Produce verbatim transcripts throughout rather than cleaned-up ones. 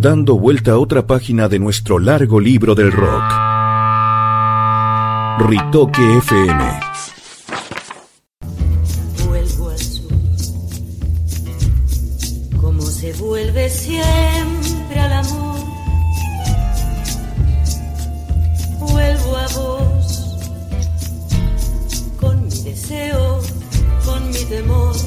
dando vuelta a otra página de nuestro largo libro del rock. Ritoque F M. Vuelvo a su, como se vuelve siempre al amor. Vuelvo a vos, con mi deseo, con mi temor.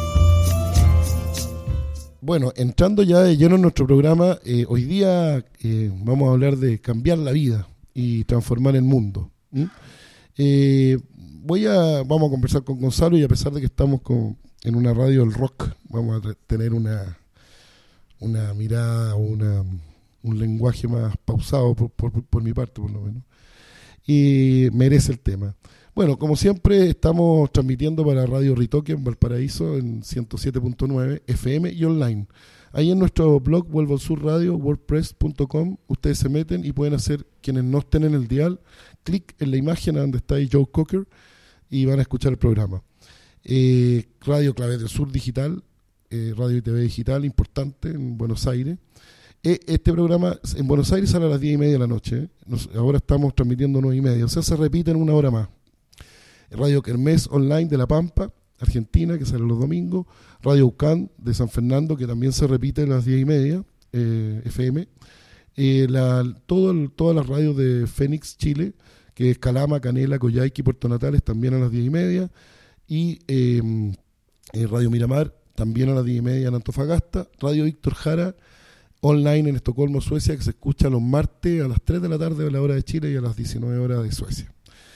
Bueno, entrando ya de lleno en nuestro programa, eh, hoy día eh, vamos a hablar de cambiar la vida y transformar el mundo. ¿Mm? Eh, voy a, vamos a conversar con Gonzalo, y a pesar de que estamos con, en una radio del rock, vamos a tener una, una mirada o una, un lenguaje más pausado por, por, por mi parte, por lo menos. Y merece el tema. Bueno, como siempre, estamos transmitiendo para Radio Ritoque en Valparaíso en ciento siete punto nueve F M y online. Ahí en nuestro blog Vuelvo al Sur Radio, wordpress punto com, ustedes se meten y pueden hacer, quienes no estén en el dial, clic en la imagen donde está ahí Joe Cocker y van a escuchar el programa. Eh, Radio Clave del Sur Digital, eh, Radio y T V Digital, importante, en Buenos Aires. Eh, este programa en Buenos Aires sale a las diez y media de la noche. ¿eh? Nos, ahora estamos transmitiendo nueve y media, o sea, se repite en una hora más. Radio Kermés Online de La Pampa, Argentina, que sale los domingos. Radio Ucán de San Fernando, que también se repite a las diez y media, eh, F M. Eh, la, todo el, todas las radios de Fénix, Chile, que es Calama, Canela, Coyhaique y Puerto Natales, también a las diez y media. Y eh, eh, Radio Miramar, también a las diez y media en Antofagasta. Radio Víctor Jara, online en Estocolmo, Suecia, que se escucha los martes a las tres de la tarde a la hora de Chile y a las diecinueve horas de Suecia.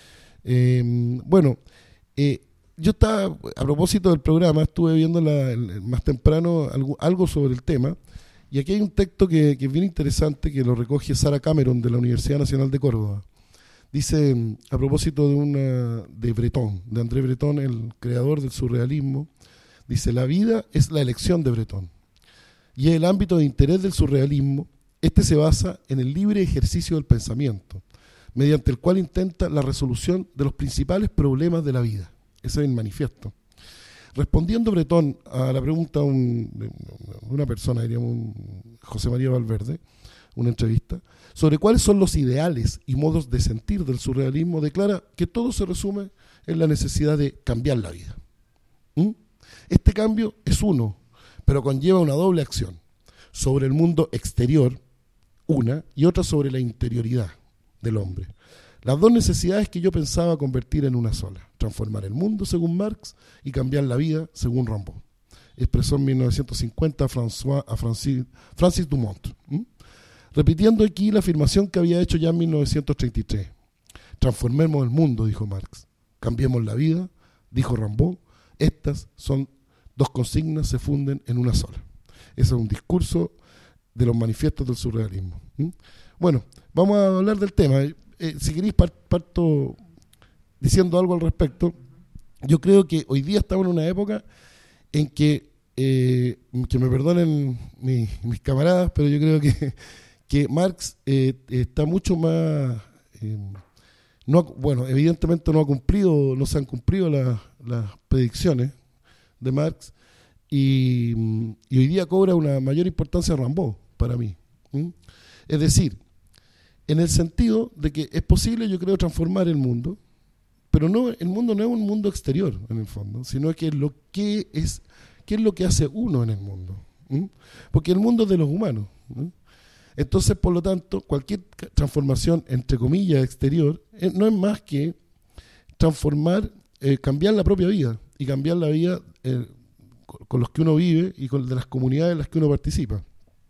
Eh, bueno, eh, yo estaba, a propósito del programa, estuve viendo la, el, más temprano algo, algo sobre el tema, y aquí hay un texto que, que es bien interesante, que lo recoge Sarah Cameron de la Universidad Nacional de Córdoba. Dice, a propósito de una de Breton, de André Breton, el creador del surrealismo, dice: la vida es la elección de Breton, y es el ámbito de interés del surrealismo. Este se basa en el libre ejercicio del pensamiento, mediante el cual intenta la resolución de los principales problemas de la vida. Ese es el manifiesto. Respondiendo Breton a la pregunta de un, una persona, diríamos un José María Valverde, una entrevista, sobre cuáles son los ideales y modos de sentir del surrealismo, declara que todo se resume en la necesidad de cambiar la vida. ¿Mm? Este cambio es uno, pero conlleva una doble acción, sobre el mundo exterior, una, y otra sobre la interioridad del hombre. Las dos necesidades que yo pensaba convertir en una sola: transformar el mundo, según Marx, y cambiar la vida, según Rimbaud. Expresó en mil novecientos cincuenta a, François, a Francis, Francis Dumont. ¿Mm? Repitiendo aquí la afirmación que había hecho ya en mil novecientos treinta y tres. Transformemos el mundo, dijo Marx. Cambiemos la vida, dijo Rimbaud. Estas son dos consignas, se funden en una sola. Ese es un discurso de los manifiestos del surrealismo. ¿Mm? Bueno, vamos a hablar del tema. Eh, si queréis, parto diciendo algo al respecto. Yo creo que hoy día estamos en una época en que, eh, que me perdonen mi, mis camaradas, pero yo creo que, que Marx eh, está mucho más... Eh, no, bueno, evidentemente no ha cumplido, no se han cumplido las, las predicciones de Marx, y, y hoy día cobra una mayor importancia Rimbaud para mí. ¿Mm? Es decir, en el sentido de que es posible, yo creo, transformar el mundo, pero no, el mundo no es un mundo exterior, en el fondo, sino que es lo que es, qué es lo que hace uno en el mundo. ¿Mm? Porque el mundo es de los humanos. ¿no? Entonces, por lo tanto, cualquier transformación, entre comillas, exterior, eh, no es más que transformar, eh, cambiar la propia vida, y cambiar la vida eh, con, con los que uno vive y con de las comunidades en las que uno participa.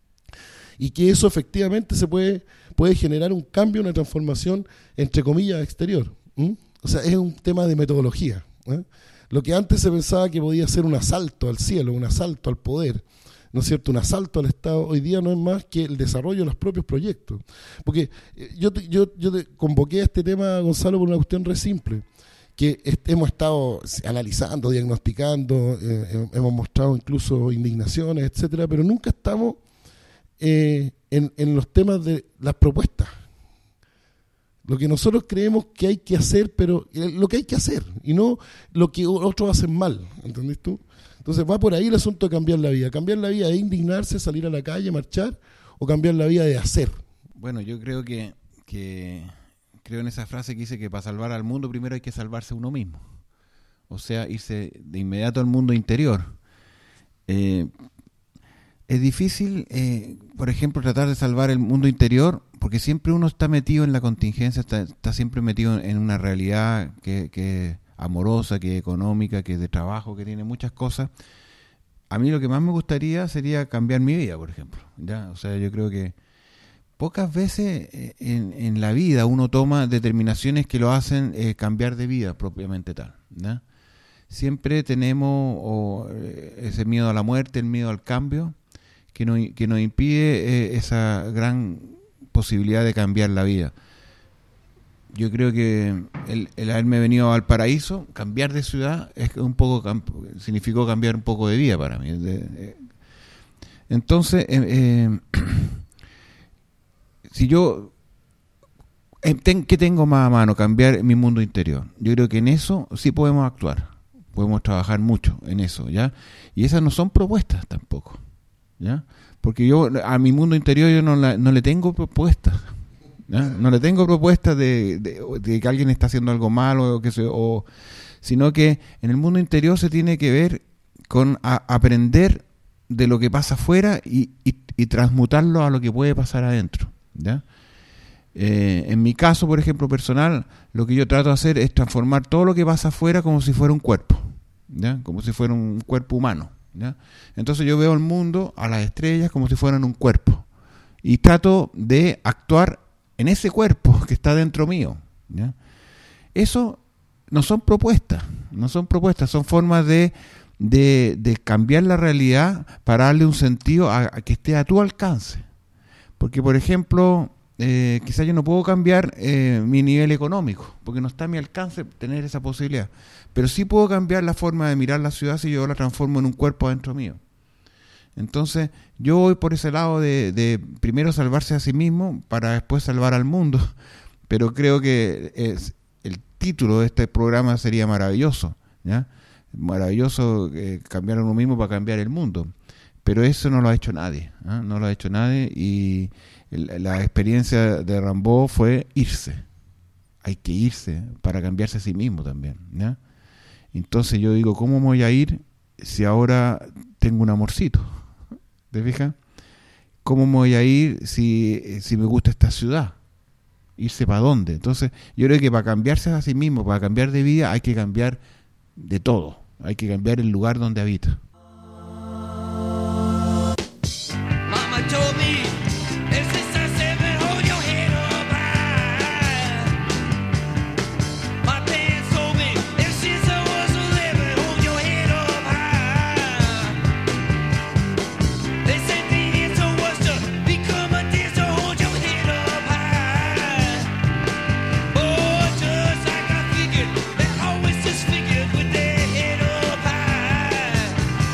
Y que eso efectivamente se puede, puede generar un cambio, una transformación, entre comillas, exterior. ¿Mm? O sea, es un tema de metodología. ¿eh? Lo que antes se pensaba que podía ser un asalto al cielo, un asalto al poder, ¿no es cierto?, un asalto al Estado, hoy día no es más que el desarrollo de los propios proyectos. Porque yo te, yo, yo te convoqué a este tema, Gonzalo, por una cuestión re simple, que est- hemos estado analizando, diagnosticando, eh, hemos mostrado incluso indignaciones, etcétera, pero nunca estamos eh, en, en los temas de las propuestas. Lo que nosotros creemos que hay que hacer, pero lo que hay que hacer, y no lo que otros hacen mal, ¿entendés tú? Entonces va por ahí el asunto de cambiar la vida. Cambiar la vida es indignarse, salir a la calle, marchar, o cambiar la vida de hacer? Bueno, yo creo que, que creo en esa frase que dice que para salvar al mundo primero hay que salvarse uno mismo. O sea, irse de inmediato al mundo interior. Eh, es difícil, eh, por ejemplo, tratar de salvar el mundo interior, porque siempre uno está metido en la contingencia, está, está siempre metido en una realidad que, que amorosa, que económica, que de trabajo, que tiene muchas cosas. A mí lo que más me gustaría sería cambiar mi vida, por ejemplo. ¿Ya? O sea, yo creo que pocas veces en, en la vida uno toma determinaciones que lo hacen eh, cambiar de vida propiamente tal. ¿Ya? Siempre tenemos o, eh, ese miedo a la muerte, el miedo al cambio, que nos, que nos impide eh, esa gran posibilidad de cambiar la vida. Yo creo que el, el haberme venido a Valparaíso, cambiar de ciudad, es un poco significó cambiar un poco de vida para mí. De, de, entonces, eh, eh, si yo, eh, ten, ¿qué tengo más a mano? Cambiar mi mundo interior. Yo creo que en eso sí podemos actuar, podemos trabajar mucho en eso, ¿ya? Y esas no son propuestas tampoco, ¿ya? Porque yo a mi mundo interior yo no, la, no le tengo propuestas. ¿No? no le tengo propuestas de, de, de que alguien está haciendo algo malo, o que se, o, sino que en el mundo interior se tiene que ver con a, aprender de lo que pasa afuera y, y, y transmutarlo a lo que puede pasar adentro, ¿ya? Eh, en mi caso, por ejemplo, personal, lo que yo trato de hacer es transformar todo lo que pasa afuera como si fuera un cuerpo, ¿ya? Como si fuera un cuerpo humano, ¿ya? Entonces yo veo el mundo, a las estrellas, como si fueran un cuerpo y trato de actuar en ese cuerpo que está dentro mío, ¿ya? Eso no son propuestas, no son propuestas, son formas de, de, de cambiar la realidad para darle un sentido a, a que esté a tu alcance. Porque, por ejemplo, eh, quizás yo no puedo cambiar eh, mi nivel económico, porque no está a mi alcance tener esa posibilidad, pero sí puedo cambiar la forma de mirar la ciudad si yo la transformo en un cuerpo dentro mío. Entonces, yo voy por ese lado de, de primero salvarse a sí mismo para después salvar al mundo. Pero creo que es, el título de este programa sería maravilloso, ¿ya? Maravilloso eh, cambiar a uno mismo para cambiar el mundo. Pero eso no lo ha hecho nadie, ¿eh? No lo ha hecho nadie y el, la experiencia de Rimbaud fue irse. Hay que irse para cambiarse a sí mismo también, ¿ya? Entonces yo digo, ¿cómo me voy a ir si ahora tengo un amorcito? ¿Te fijas? ¿Cómo me voy a ir si, si me gusta esta ciudad? ¿Irse para dónde? Entonces, yo creo que para cambiarse a sí mismo, para cambiar de vida, hay que cambiar de todo. Hay que cambiar el lugar donde habita. Mama told me, there's this I seven, hold your head up high. My parents told me, ever since I was eleven, hold your head up high. They said the answer was to become a dancer, hold your head up high. Oh, just like I figured, they always disfigured with their head up high.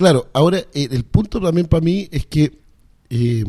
Claro, ahora eh, el punto también para mí es que eh,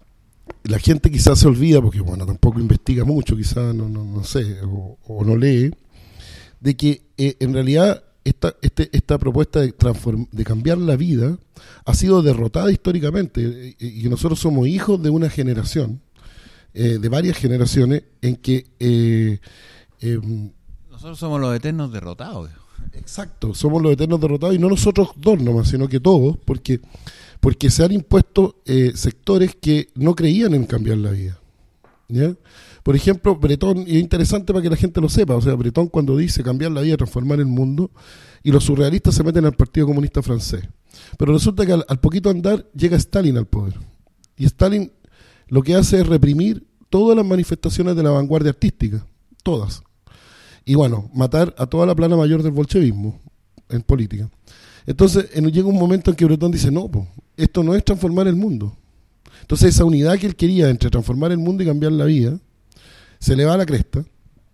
la gente quizás se olvida, porque bueno, tampoco investiga mucho, quizás no, no, no sé, o, o no lee, de que eh, en realidad esta, este, esta propuesta de, transform, de cambiar la vida ha sido derrotada históricamente, y, y nosotros somos hijos de una generación, eh, de varias generaciones, en que... Eh, eh, Nosotros somos los eternos derrotados. Exacto, somos los eternos derrotados, y no nosotros dos nomás, sino que todos, porque porque se han impuesto eh, sectores que no creían en cambiar la vida, ¿ya? Por ejemplo, Breton, y es interesante para que la gente lo sepa, o sea, Breton cuando dice cambiar la vida, transformar el mundo, y los surrealistas se meten al Partido Comunista Francés. Pero resulta que al, al poquito andar llega Stalin al poder, y Stalin lo que hace es reprimir todas las manifestaciones de la vanguardia artística, todas. Y bueno, matar a toda la plana mayor del bolchevismo en política. Entonces en, llega un momento en que Breton dice, no, po, esto no es transformar el mundo. Entonces esa unidad que él quería entre transformar el mundo y cambiar la vida, se le va a la cresta,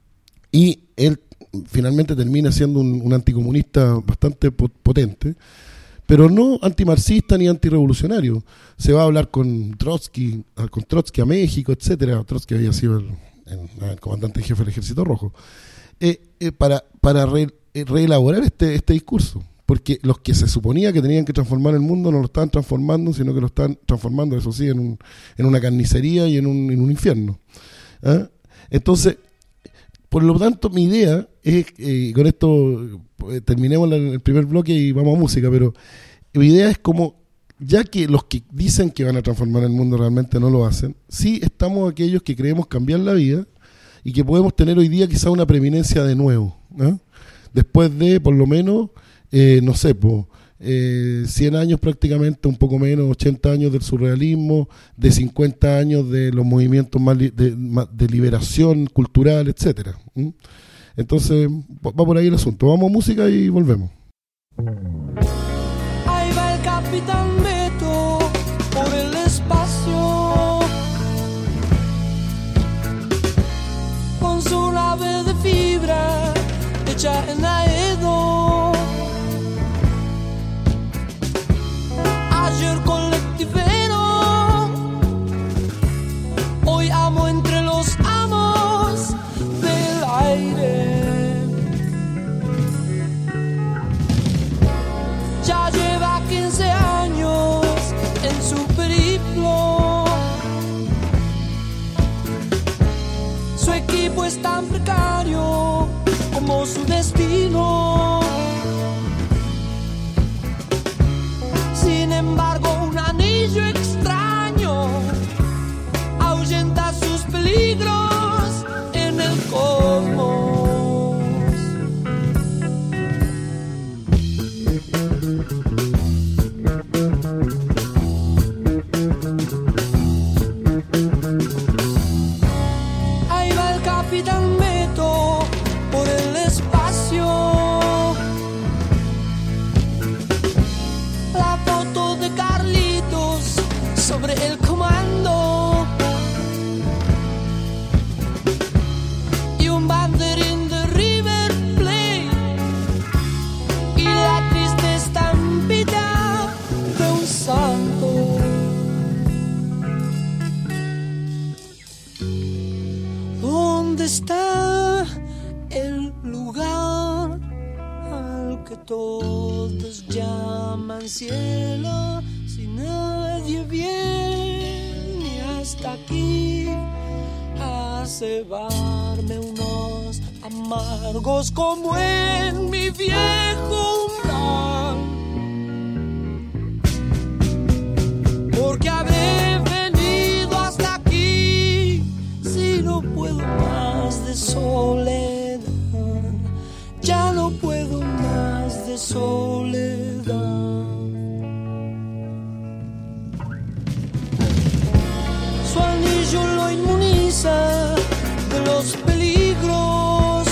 y él finalmente termina siendo un, un anticomunista bastante potente, pero no antimarxista ni antirrevolucionario. Se va a hablar con Trotsky, con Trotsky a México, etcétera. Trotsky había sido el, el, el comandante en jefe del Ejército Rojo. Eh, eh, para para re, eh, reelaborar este este discurso, porque los que se suponía que tenían que transformar el mundo no lo estaban transformando, sino que lo están transformando, eso sí, en un en una carnicería y en un, en un infierno. ¿Ah? Entonces, por lo tanto, mi idea es, eh, con esto eh, terminemos la, el primer bloque y vamos a música, pero mi idea es como, ya que los que dicen que van a transformar el mundo realmente no lo hacen, sí estamos aquellos que creemos cambiar la vida, y que podemos tener hoy día quizá una preeminencia de nuevo, ¿eh? Después de por lo menos eh, no sé, po, eh, cien años prácticamente, un poco menos, ochenta años del surrealismo, de cincuenta años de los movimientos más li- de, de liberación cultural, etcétera. ¿Mm? Entonces va por ahí el asunto. Vamos a música y volvemos. Ahí va el Capitán Beto por el espacio, con su nave de fibra hecha en Aedo. Ayer colectivero, hoy amo entre los amos del aire. Ya lleva quince años en su periplo. Su equipo es tan precario como su destino. Sin embargo, un anillo extraño ahuyenta sus peligros en el cosmos. Ahí va el Capitán Beto por el espacio. La foto de Carlitos sobre el comando y un banderín de River Plate y la triste estampita de un santo. ¿Dónde está el lugar al que todos llaman cielo? Si nadie viene hasta aquí a cebarme unos amargos como en mi viejo umbral, porque habré venido hasta aquí si no puedo más de soledad. Ya no puedo más de soledad. Su anillo lo inmuniza de los peligros,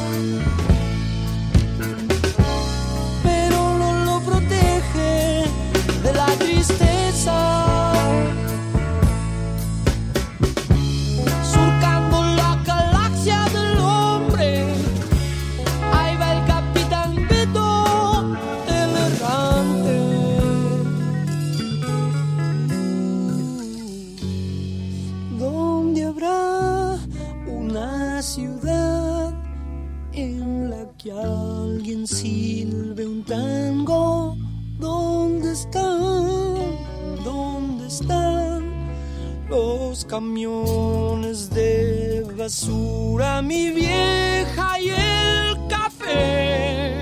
pero no lo protege de la tristeza. Surcando la galaxia del hombre, ahí va el Capitán Beto Tango, ¿dónde están? ¿Dónde están los camiones de basura, mi vieja y el café?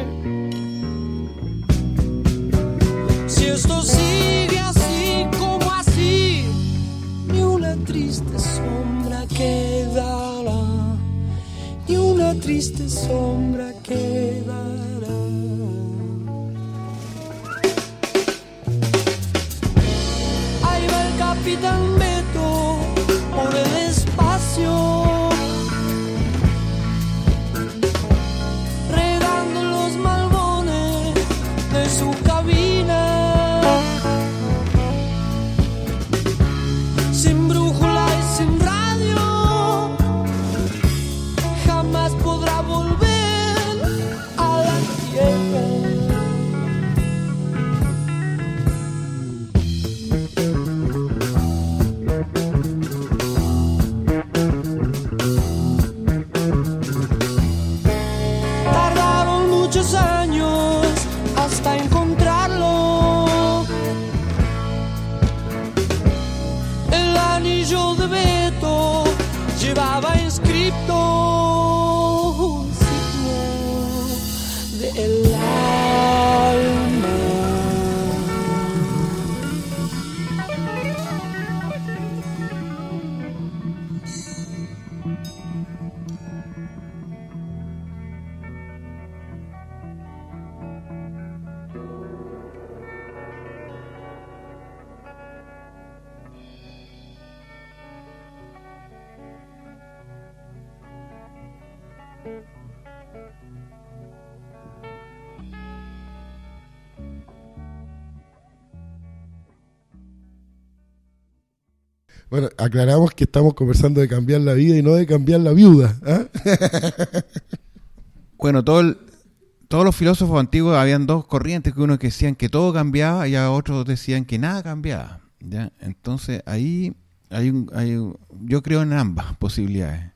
Si esto sigue así como así, ni una triste sombra quedará, ni una triste sombra quedará. Ahí va el capitán Beto por el espacio, regando los malbones de su cabina, sin brújula y sin radio, jamás podrá volver a la tierra. Tardaron muchos años hasta encontrarlo. El anillo de Beto llevaba inscrito un signo del alma. Bueno, aclaramos que estamos conversando de cambiar la vida y no de cambiar la viuda. ¿Ah? Bueno, todo el- todos los filósofos antiguos habían dos corrientes, que unos que decían que todo cambiaba y a otros decían que nada cambiaba, ¿ya? Entonces ahí hay un, hay un- yo creo en ambas posibilidades.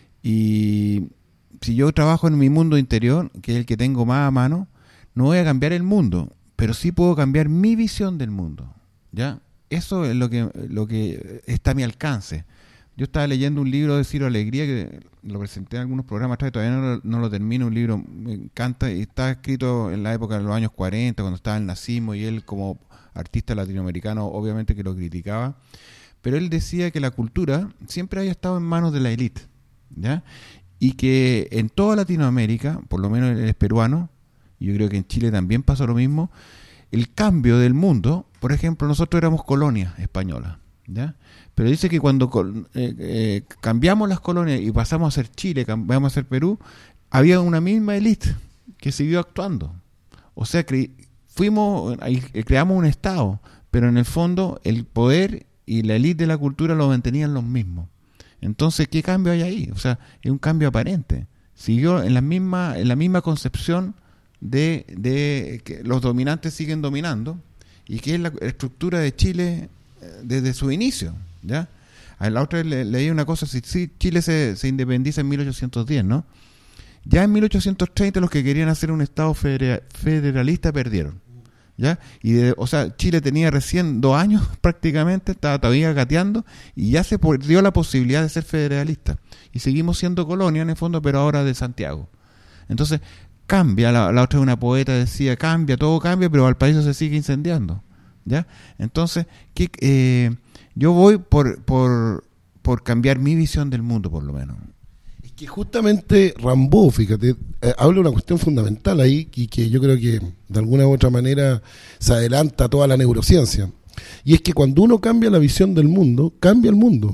Y si yo trabajo en mi mundo interior, que es el que tengo más a mano, no voy a cambiar el mundo, pero sí puedo cambiar mi visión del mundo, ¿ya? Eso es lo que, lo que está a mi alcance. Yo estaba leyendo un libro de Ciro Alegría, que lo presenté en algunos programas atrás, y todavía no lo, no lo termino, un libro me encanta, y está escrito en la época de los años cuarenta, cuando estaba el nazismo, y él como artista latinoamericano obviamente que lo criticaba, pero él decía que la cultura siempre había estado en manos de la élite, ¿ya? Y que en toda Latinoamérica, por lo menos él es peruano, y yo creo que en Chile también pasó lo mismo, el cambio del mundo, por ejemplo, nosotros éramos colonia española, ¿ya? Pero dice que cuando col- eh, eh, cambiamos las colonias y pasamos a ser Chile, cambiamos a ser Perú, había una misma élite que siguió actuando. O sea, cre- fuimos, ahí, eh, creamos un Estado, pero en el fondo el poder y la élite de la cultura lo mantenían los mismos. Entonces, ¿qué cambio hay ahí? O sea, es un cambio aparente. Siguió en la misma, en la misma concepción de, de que los dominantes siguen dominando, y que es la estructura de Chile eh, desde su inicio, ¿ya? A la otra vez le, leí una cosa, si, si Chile se, se independiza en mil ochocientos diez, ¿no? Ya en mil ochocientos treinta los que querían hacer un Estado federa- federalista perdieron, ¿ya? Y de, o sea, Chile tenía recién dos años prácticamente, estaba todavía gateando, y ya se perdió la posibilidad de ser federalista. Y seguimos siendo colonia en el fondo, pero ahora de Santiago. Entonces, cambia, la, la otra, una poeta decía, cambia, todo cambia, pero Valparaíso se sigue incendiando, ¿ya? Entonces, ¿qué, eh, yo voy por, por, por cambiar mi visión del mundo, por lo menos. Es que justamente Rambo, fíjate, eh, habla una cuestión fundamental ahí, y que yo creo que de alguna u otra manera se adelanta a toda la neurociencia. Y es que cuando uno cambia la visión del mundo, cambia el mundo.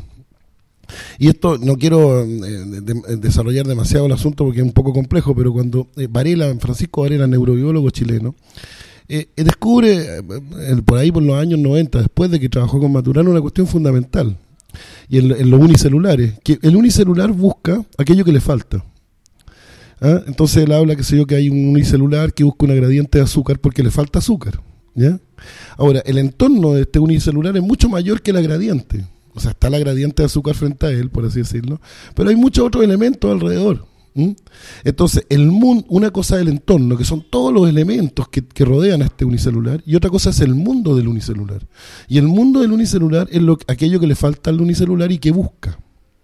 Y esto no quiero eh, de, de, desarrollar demasiado el asunto porque es un poco complejo, pero cuando eh, Varela, Francisco Varela, neurobiólogo chileno, eh, eh, descubre eh, por ahí por los años noventa, después de que trabajó con Maturana, una cuestión fundamental, y en, en los unicelulares, que el unicelular busca aquello que le falta. ¿Ah? Entonces él habla, que sé yo, que hay un unicelular que busca una gradiente de azúcar porque le falta azúcar, ¿ya? Ahora, el entorno de este unicelular es mucho mayor que la gradiente. O sea, está la gradiente de azúcar frente a él, por así decirlo, pero hay muchos otros elementos alrededor, ¿Mm? Entonces, el mundo, una cosa es el entorno, que son todos los elementos que, que rodean a este unicelular, y otra cosa es el mundo del unicelular. Y el mundo del unicelular es lo, aquello que le falta al unicelular y que busca.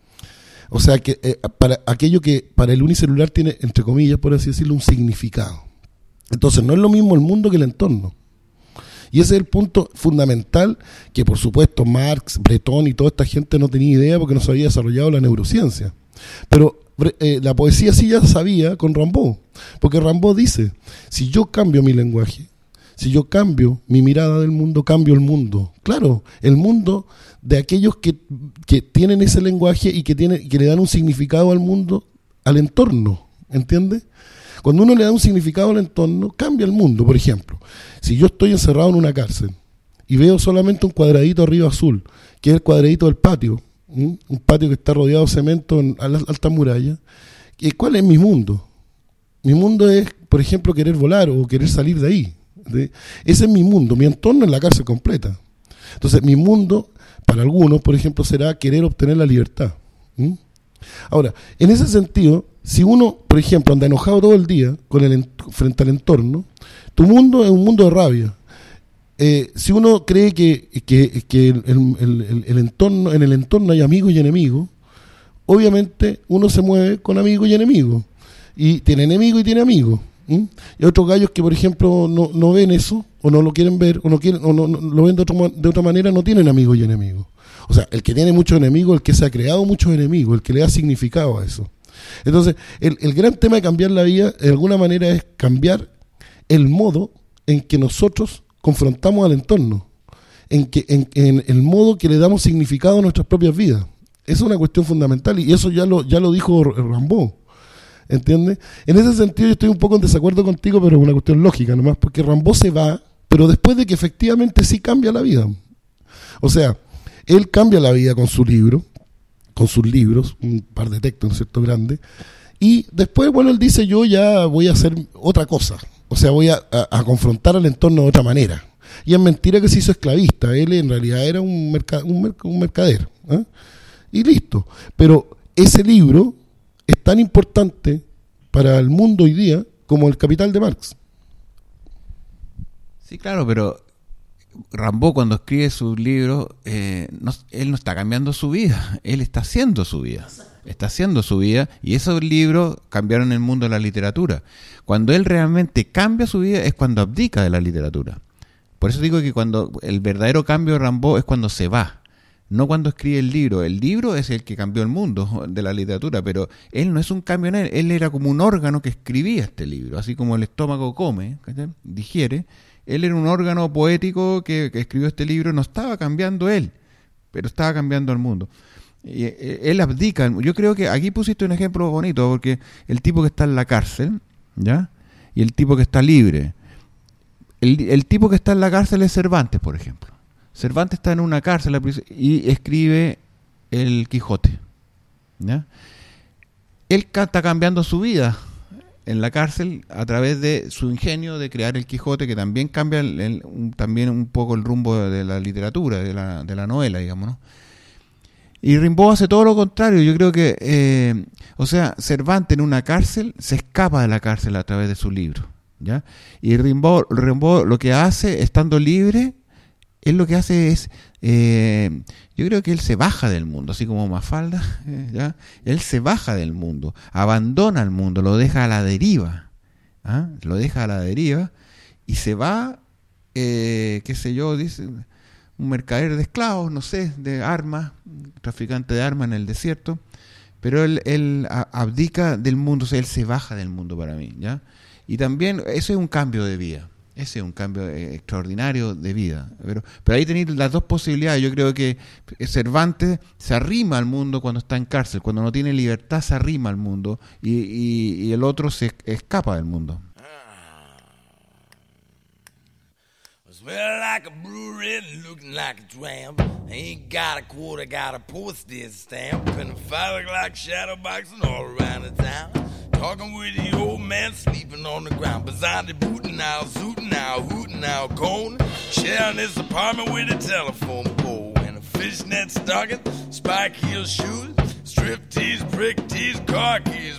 O sea, que eh, para aquello que para el unicelular tiene, entre comillas, por así decirlo, un significado. Entonces, no es lo mismo el mundo que el entorno. Y ese es el punto fundamental que, por supuesto, Marx, Breton y toda esta gente no tenía idea porque no se había desarrollado la neurociencia. Pero eh, la poesía sí ya sabía con Rimbaud, porque Rimbaud dice, si yo cambio mi lenguaje, si yo cambio mi mirada del mundo, cambio el mundo. Claro, el mundo de aquellos que, que tienen ese lenguaje y que, tiene, que le dan un significado al mundo, al entorno, ¿entiendes? Cuando uno le da un significado al entorno, cambia el mundo. Por ejemplo, si yo estoy encerrado en una cárcel y veo solamente un cuadradito arriba azul, que es el cuadradito del patio, ¿m? un patio que está rodeado de cemento en alta muralla, ¿cuál es mi mundo? Mi mundo es, por ejemplo, querer volar o querer salir de ahí. ¿sí? Ese es mi mundo, mi entorno es la cárcel completa. Entonces, mi mundo, para algunos, por ejemplo, será querer obtener la libertad. ¿m? Ahora, en ese sentido, si uno, por ejemplo, anda enojado todo el día con el ent- frente al entorno, tu mundo es un mundo de rabia. Eh, si uno cree que, que, que el, el, el, el entorno, en el entorno hay amigos y enemigos, obviamente uno se mueve con amigos y enemigos. Y tiene enemigos y tiene amigos. ¿m? Y otros gallos que, por ejemplo, no, no ven eso, o no lo quieren ver, o no quieren, o no, no lo ven de, otro, de otra manera, no tienen amigos y enemigos. O sea, el que tiene muchos enemigos, el que se ha creado muchos enemigos, el que le da significado a eso. Entonces, el, el gran tema de cambiar la vida, de alguna manera, es cambiar el modo en que nosotros confrontamos al entorno, en que en, en el modo que le damos significado a nuestras propias vidas. Esa es una cuestión fundamental, y eso ya lo, ya lo dijo Rimbaud, ¿entiendes? En ese sentido yo estoy un poco en desacuerdo contigo, pero es una cuestión lógica nomás, porque Rimbaud se va, pero después de que efectivamente sí cambia la vida. O sea, él cambia la vida con su libro, con sus libros, un par de textos, ¿no es cierto?, grandes, y después, bueno, él dice, yo ya voy a hacer otra cosa, o sea, voy a, a, a confrontar al entorno de otra manera. Y es mentira que se hizo esclavista, él en realidad era un, merca, un, merc, un mercader, ¿eh? y listo. Pero ese libro es tan importante para el mundo hoy día como El Capital de Marx. Sí, claro, pero Rimbaud, cuando escribe sus libros, eh, no, él no está cambiando su vida, él está haciendo su vida, está haciendo su vida, y esos libros cambiaron el mundo de la literatura. Cuando él realmente cambia su vida es cuando abdica de la literatura. Por eso digo que cuando el verdadero cambio de Rimbaud es cuando se va, no cuando escribe el libro. El libro es el que cambió el mundo de la literatura, pero él no es un cambio en él, él era como un órgano que escribía este libro, así como el estómago come, ¿sí?, digiere. Él era un órgano poético que, que escribió este libro, no estaba cambiando él, pero estaba cambiando el mundo. Y, eh, él abdica. Yo creo que aquí pusiste un ejemplo bonito, porque el tipo que está en la cárcel, ¿ya?, y el tipo que está libre. El, el tipo que está en la cárcel es Cervantes, por ejemplo. Cervantes está en una cárcel y escribe el Quijote, ¿ya? Él está cambiando su vida en la cárcel a través de su ingenio de crear el Quijote, que también cambia el, el, un, también un poco el rumbo de la literatura, de la, de la novela, digamos, ¿no? Y Rimbaud hace todo lo contrario. Yo creo que, eh, o sea, Cervantes en una cárcel se escapa de la cárcel a través de su libro, ¿ya? Y Rimbaud, Rimbaud lo que hace, estando libre, él lo que hace es, eh, yo creo que él se baja del mundo, así como Mafalda, eh, ¿ya? Él se baja del mundo, abandona el mundo, lo deja a la deriva, ¿ah? Lo deja a la deriva y se va, eh, qué sé yo, dice, un mercader de esclavos, no sé, de armas, traficante de armas en el desierto, pero él, él abdica del mundo, o sea, él se baja del mundo para mí, ¿ya? Y también eso es un cambio de vida. Ese es un cambio eh, extraordinario de vida. Pero, pero ahí tenéis las dos posibilidades. Yo creo que Cervantes se arrima al mundo cuando está en cárcel. Cuando no tiene libertad se arrima al mundo. Y, y, y el otro se escapa del mundo. Smell like a brewery and looking like a tramp. Ain't got a quarter, got a postage stamp. And a fire like shadow boxing all around the town. Talking with the old man sleeping on the ground. Beside the booting out, zooting out, hooting out, going. Sharing this apartment with a telephone pole. And a fishnet stocking, spike heel shoes. Strip tees, brick tees, car keys, blues.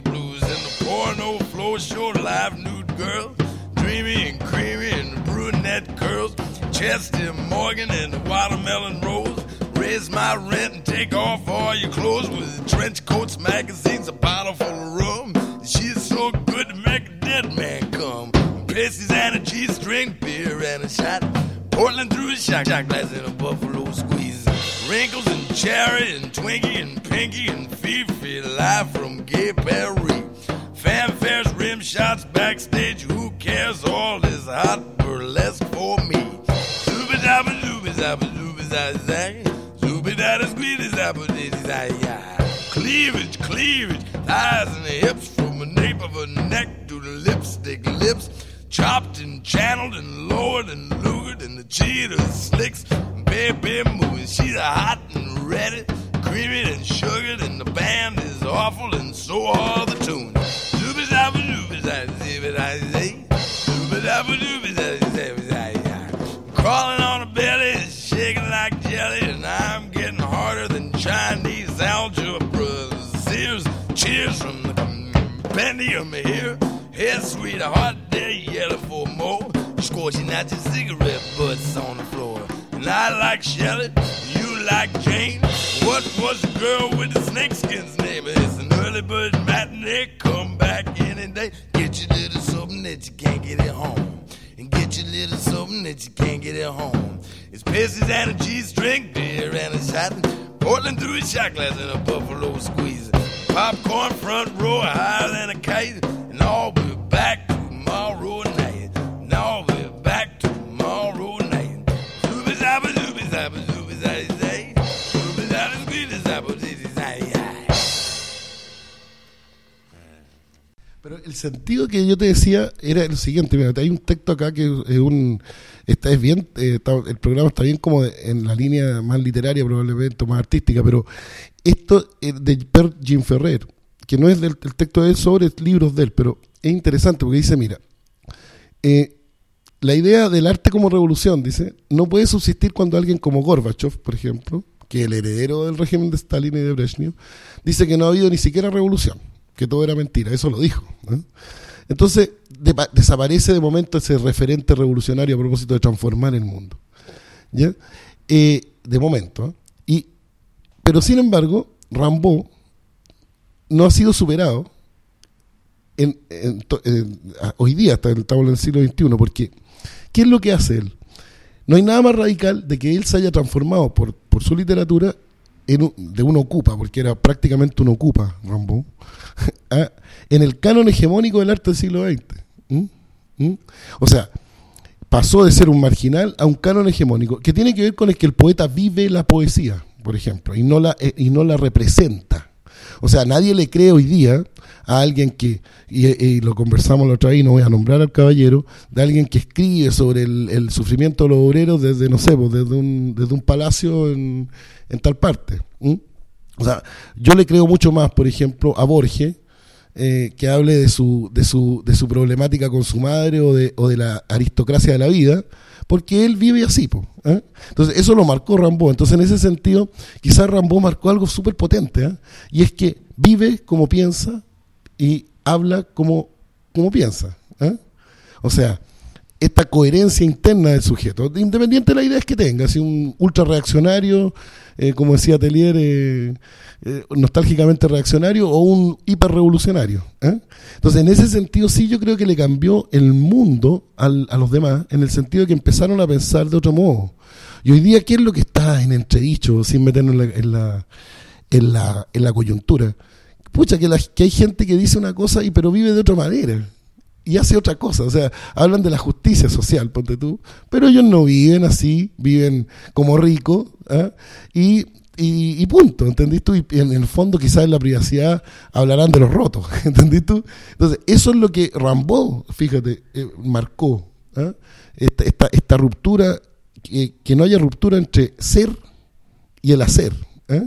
and the porno floor show live nude girls, dreamy and creamy and brunette curls, Chester Morgan and the watermelon rose. Raise my rent and take off all your clothes with trench coats, magazines, a bottle full of rum. She's so good to make a dead man come. Pasties and a G-string, beer and a shot. Portland through a shot, shot glass and a buffalo squeeze. Wrinkles and cherry and Twinkie and Pinky and Fifi live from Gay Paris. Fanfares, rim shots backstage. Who cares? All this hot burlesque for me. Zooby dabba zooby zabba zooby zay zay. Zooby dabba squeeze zabba dizzy zay ya. Cleavage, cleavage, thighs and hips from the nape of her neck to the lipstick lips. Chopped and channeled and lowered and lugered and the cheetah slicks. Baby moving, she's hot and ready, creamy and sugared, and the band is awful and so are the tunes. Zooby zabba zooby zay zay zay zay. Zooby zabba zooby zay zay zay zay. Crawling on a belly, shaking like jelly, and I'm getting harder than Chinese algebra. Sears, cheers from the compendium here. Hey, sweetheart, there yellow for more. Scorching out your cigarette butts on the floor. And I like Shelley, you like Jane. What was the girl with the snakeskin's name? It's an early bird matinee, come back any day. Get your little something that you can't get at home. And get your little something that you can't get at home. It's pasties and a G-string, beer and a shot. Portland through a shot glass and a buffalo squeeze. Popcorn front row higher than a kite. And I'll be back tomorrow night. And I'll be back tomorrow night. Zooby zabba zooby zabba zooby zay zay. Zooby zabba zooby zabba zooby zay zay. Pero el sentido que yo te decía era el siguiente. Mira, hay un texto acá que es un... Está, es bien, eh, está, el programa está bien como de, en la línea más literaria, probablemente, más artística, pero esto es de Per Jim Ferrer, que no es del el texto de él sobre libros de él, pero es interesante porque dice, mira, eh, la idea del arte como revolución, dice, no puede subsistir cuando alguien como Gorbachev, por ejemplo, que es el heredero del régimen de Stalin y de Brezhnev, dice que no ha habido ni siquiera revolución, que todo era mentira, eso lo dijo, ¿no? Entonces de, desaparece de momento ese referente revolucionario a propósito de transformar el mundo, ¿ya? Eh, de momento, ¿eh? y pero sin embargo Rimbaud no ha sido superado en, en, en, hoy día, hasta estamos en el siglo veintiuno, porque ¿qué es lo que hace él? No hay nada más radical de que él se haya transformado por, por su literatura en un, de un ocupa, porque era prácticamente un ocupa, Rimbaud, ¿ah? en el canon hegemónico del arte del siglo veinte. ¿Mm? ¿Mm? O sea, pasó de ser un marginal a un canon hegemónico, que tiene que ver con el que el poeta vive la poesía, por ejemplo, y no la, eh, y no la representa. O sea, nadie le cree hoy día a alguien que, y, y lo conversamos la otra vez, y no voy a nombrar al caballero, de alguien que escribe sobre el, el sufrimiento de los obreros desde, no sé, pues, desde un, desde un palacio en, en tal parte. ¿Mm? O sea, yo le creo mucho más, por ejemplo, a Borges, eh, que hable de su, de su, de su problemática con su madre o de, o de la aristocracia de la vida, porque él vive así, po, ¿eh? Entonces eso lo marcó Rimbaud. Entonces en ese sentido quizás Rimbaud marcó algo súper potente, ¿eh? Y es que vive como piensa y habla como, como piensa, ¿eh? O sea, esta coherencia interna del sujeto, independiente de la idea que tenga, si un ultra reaccionario, eh, como decía Tellier, eh, eh, nostálgicamente reaccionario, o un hiperrevolucionario, ¿eh? Entonces en ese sentido sí yo creo que le cambió el mundo al, a los demás, en el sentido de que empezaron a pensar de otro modo. Y hoy día, ¿qué es lo que está en entredicho, sin meternos en la, en la, en la, en la coyuntura? Pucha, que, la, que hay gente que dice una cosa y pero vive de otra manera y hace otra cosa. O sea, hablan de la justicia social, ponte tú, pero ellos no viven así, viven como ricos, ¿eh? y, y, y punto, ¿entendís tú? Y en el fondo quizás en la privacidad hablarán de los rotos, ¿entendís tú? Entonces eso es lo que Rimbaud, fíjate, eh, marcó, ¿eh? esta, esta, esta ruptura, que, que no haya ruptura entre ser y el hacer, ¿eh?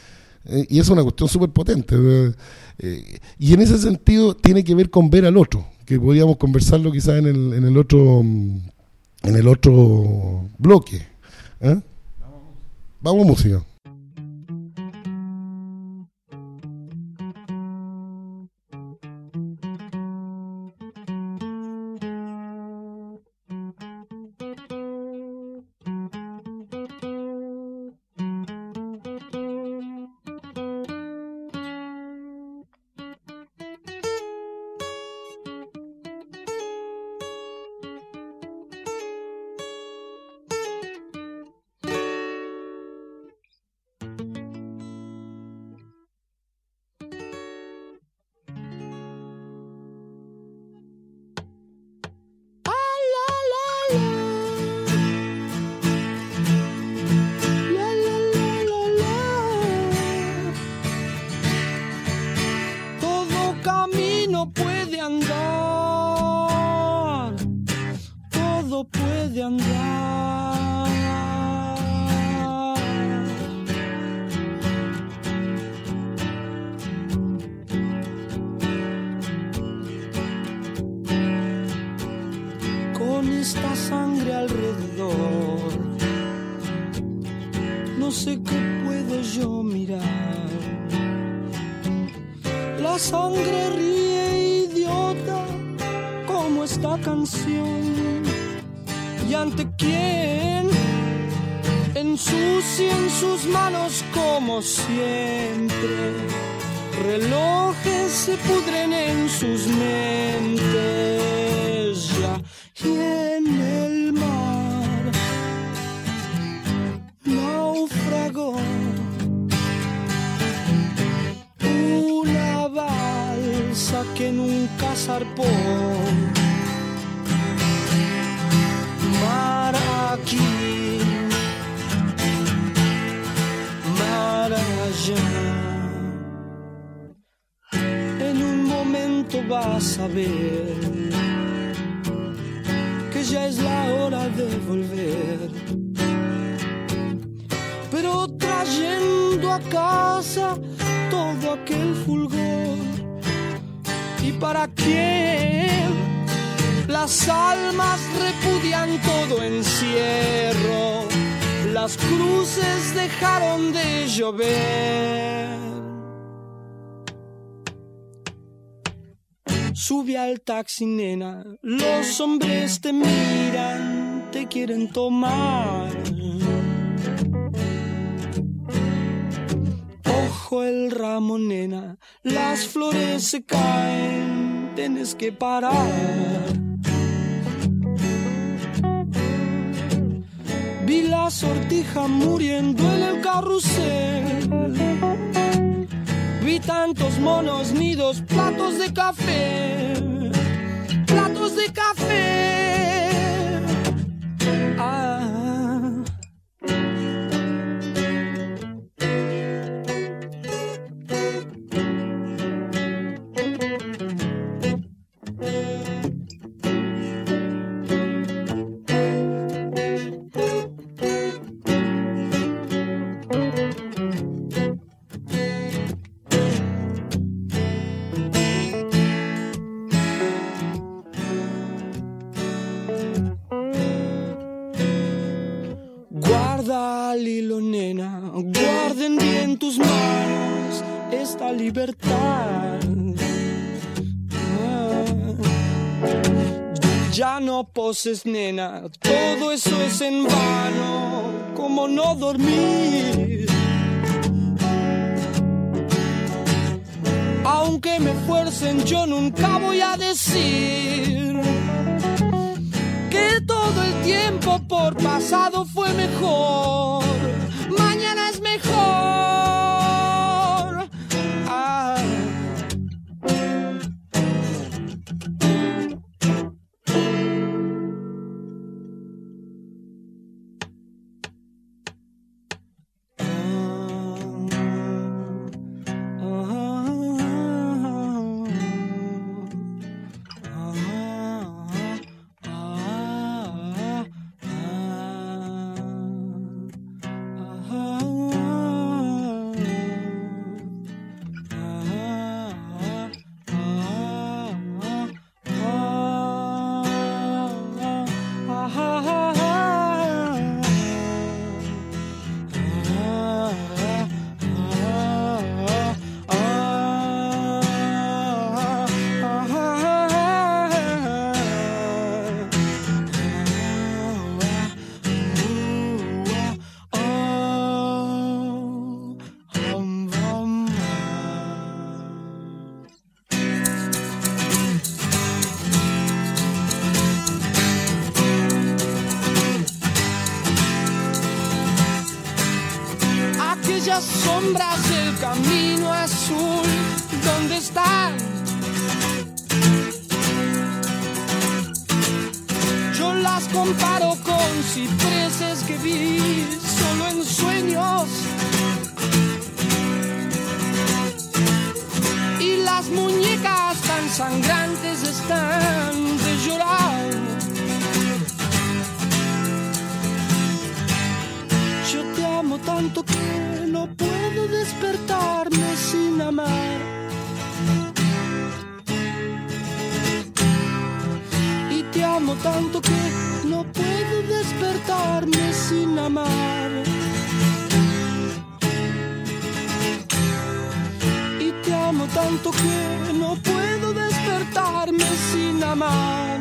Eh, y es una cuestión súper potente, ¿eh? Eh, y en ese sentido tiene que ver con ver al otro, que podríamos conversarlo quizás en el, en el otro en el otro bloque, ¿eh? Vamos a música. de andar. Con esta sangre alrededor, no sé qué puedo yo mirar. La sangre ríe idiota como esta canción. ¿Y ante quién? Ensucian sus manos como siempre. Relojes se pudren en sus mentes ya. Y en el mar naufragó una balsa que nunca zarpó. Mar aquí, mar allá. En un momento vas a ver que ya es la hora de volver, pero trayendo a casa todo aquel fulgor. ¿Y para quién? Las almas repudian todo encierro, las cruces dejaron de llover. Sube al taxi, nena, los hombres te miran, te quieren tomar. Ojo el ramo, nena, las flores se caen, tienes que parar. Vi la sortija muriendo en el carrusel. Vi tantos monos nidos, platos de café, platos de café. Ah. Guarden bien tus manos esta libertad. Ah, ya no poses, nena, todo eso es en vano, como no dormir. Aunque me fuercen, yo nunca voy a decir que todo el tiempo por pasado fue mejor. Mañana es mejor. Ah. Sombras del camino azul, ¿dónde están? Yo las comparo con cipreses que vi solo en sueños. Y las muñecas tan sangrantes están de llorar. tanto que no puedo despertarme sin amar. Y te amo tanto que no puedo despertarme sin amar. Y te amo tanto que no puedo despertarme sin amar.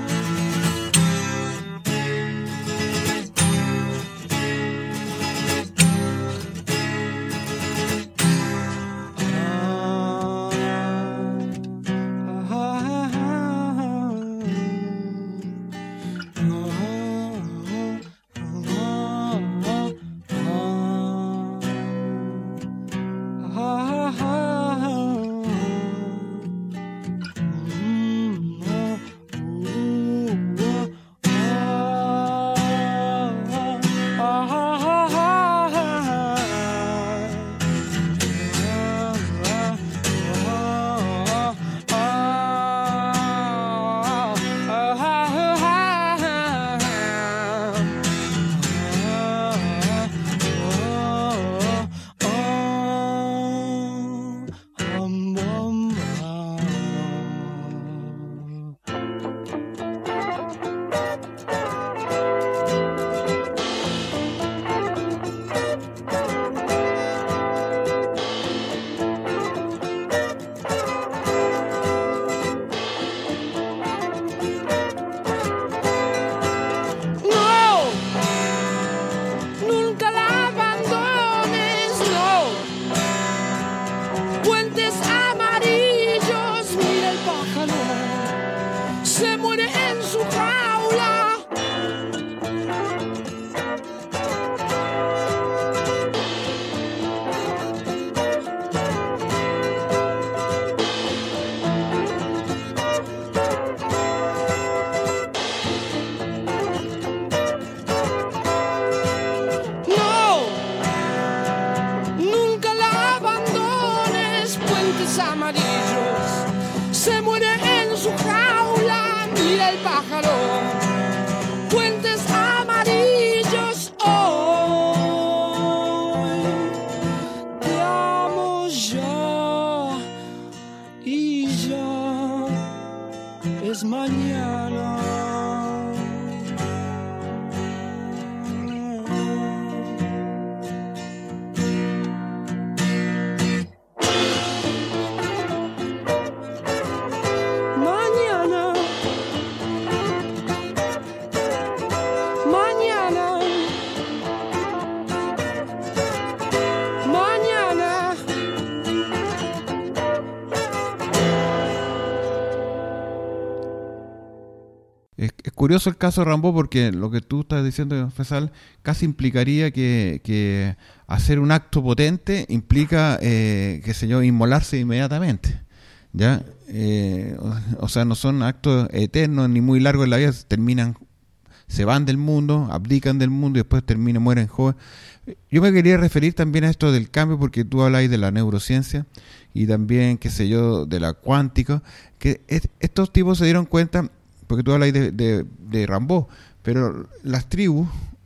Curioso el caso de Rimbaud, porque lo que tú estás diciendo, Fesal, casi implicaría que, que hacer un acto potente implica, eh, qué sé yo, inmolarse inmediatamente, ¿ya? Eh, o, o sea, no son actos eternos ni muy largos en la vida, terminan, se van del mundo, abdican del mundo y después terminan, mueren jóvenes. Yo me quería referir también a esto del cambio, porque tú habláis de la neurociencia y también, qué sé yo, de la cuántica, que es, estos tipos se dieron cuenta, porque tú hablas de, de, de Rimbaud, pero las tribus,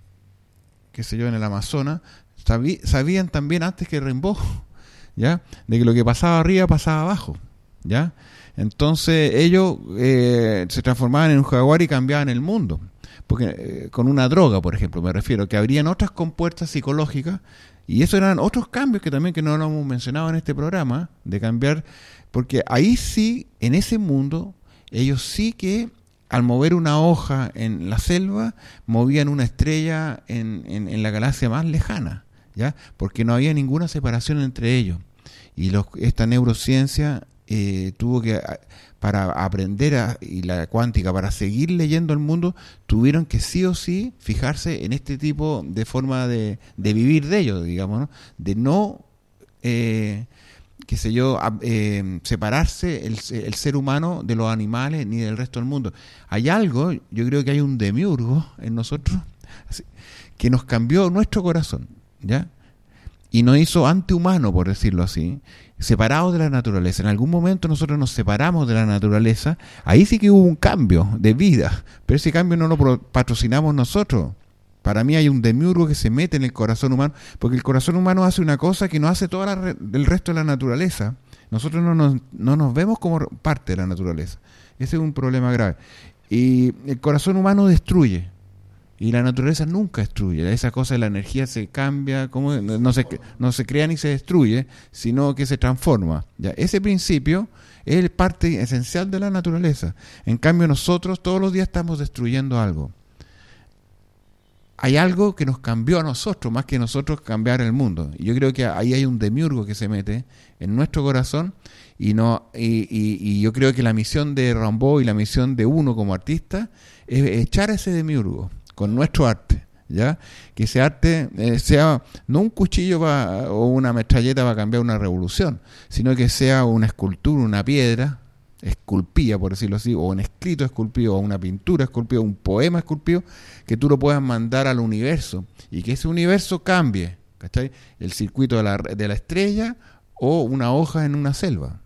qué sé yo, en el Amazonas, sabí, sabían también antes que Rimbaud, ¿ya? De que lo que pasaba arriba pasaba abajo, ¿ya? Entonces ellos eh, se transformaban en un jaguar y cambiaban el mundo, porque eh, con una droga, por ejemplo, me refiero, que habrían otras compuertas psicológicas, y eso eran otros cambios que también que no lo hemos mencionado en este programa, de cambiar, porque ahí sí, en ese mundo, ellos sí que al mover una hoja en la selva, movían una estrella en, en, en la galaxia más lejana, ¿ya? Porque no había ninguna separación entre ellos. Y los, esta neurociencia eh, tuvo que, para aprender, a, y la cuántica, para seguir leyendo el mundo, tuvieron que sí o sí fijarse en este tipo de forma de, de vivir de ellos, digamos, ¿no? De no... Eh, qué sé yo, eh, separarse el, el ser humano de los animales ni del resto del mundo. Hay algo, yo creo que hay un demiurgo en nosotros que nos cambió nuestro corazón, ¿ya? Y nos hizo antihumano, por decirlo así, separados de la naturaleza. En algún momento nosotros nos separamos de la naturaleza, ahí sí que hubo un cambio de vida, pero ese cambio no lo patrocinamos nosotros, Para mí hay un demiurgo que se mete en el corazón humano, porque el corazón humano hace una cosa que no hace todo el resto de la naturaleza. Nosotros no nos, no nos vemos como parte de la naturaleza. Ese es un problema grave. Y el corazón humano destruye, y la naturaleza nunca destruye. Esa cosa de la energía se cambia, como no se, no se crea ni se destruye, sino que se transforma. ¿Ya? Ese principio es parte esencial de la naturaleza. En cambio, nosotros todos los días estamos destruyendo algo. Hay algo que nos cambió a nosotros, más que nosotros cambiar el mundo. Y yo creo que ahí hay un demiurgo que se mete en nuestro corazón, y no y, y, y yo creo que la misión de Rimbaud y la misión de uno como artista es echar a ese demiurgo con nuestro arte, ¿ya? Que ese arte eh, sea no un cuchillo pa, o una metralleta para cambiar una revolución, sino que sea una escultura, una piedra esculpida, por decirlo así, o un escrito esculpido, o una pintura esculpida, un poema esculpido, que tú lo puedas mandar al universo, y que ese universo cambie, ¿cachai? El circuito de la, de la estrella, o una hoja en una selva.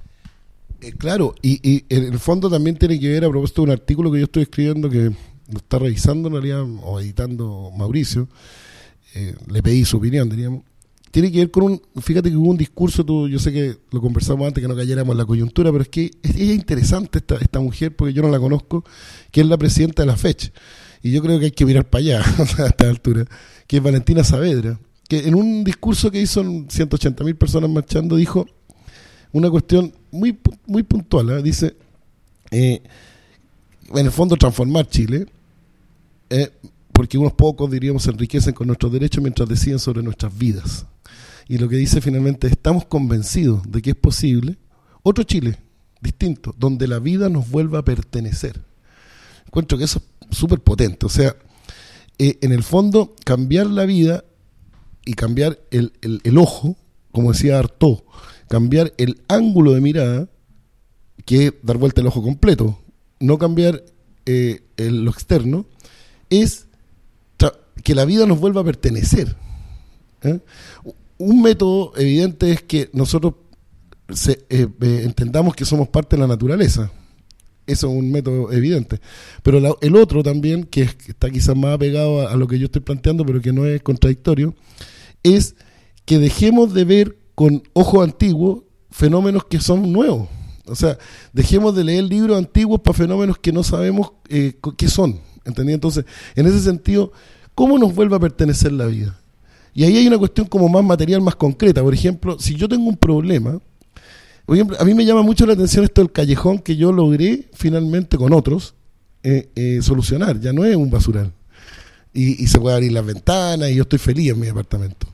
Eh, claro, y, y en el fondo también tiene que ver, a propósito de un artículo que yo estoy escribiendo, que lo está revisando en realidad, o editando Mauricio, eh, le pedí su opinión, diríamos. Tiene que ver con un, fíjate que hubo un discurso, tú, yo sé que lo conversamos antes, que no cayéramos en la coyuntura, pero es que es, ella es interesante esta, esta mujer, porque yo no la conozco, que es la presidenta de la FECH, y yo creo que hay que mirar para allá, a esta altura, que es Valentina Saavedra, que en un discurso que hizo en ciento ochenta mil personas marchando, dijo una cuestión muy, muy puntual, ¿eh? Dice, eh, en el fondo transformar Chile, eh, porque unos pocos, diríamos, se enriquecen con nuestros derechos mientras deciden sobre nuestras vidas. Y lo que dice finalmente, estamos convencidos de que es posible otro Chile distinto, donde la vida nos vuelva a pertenecer. Encuentro que eso es súper potente. O sea, eh, en el fondo, cambiar la vida y cambiar el, el, el ojo, como decía Artaud, cambiar el ángulo de mirada, que es dar vuelta el ojo completo, no cambiar eh, el, lo externo, es tra- que la vida nos vuelva a pertenecer. ¿Eh? Un método evidente es que nosotros se, eh, eh, entendamos que somos parte de la naturaleza. Eso es un método evidente. Pero la, el otro también, que, es, que está quizás más apegado a, a lo que yo estoy planteando, pero que no es contradictorio, es que dejemos de ver con ojos antiguos fenómenos que son nuevos. O sea, dejemos de leer libros antiguos para fenómenos que no sabemos eh, qué son. ¿Entendí? Entonces, en ese sentido, ¿cómo nos vuelve a pertenecer la vida? Y ahí hay una cuestión como más material, más concreta. Por ejemplo, si yo tengo un problema, por ejemplo, a mí me llama mucho la atención esto del callejón que yo logré finalmente con otros eh, eh, solucionar. Ya no es un basural. Y, y se puede abrir las ventanas y yo estoy feliz en mi departamento.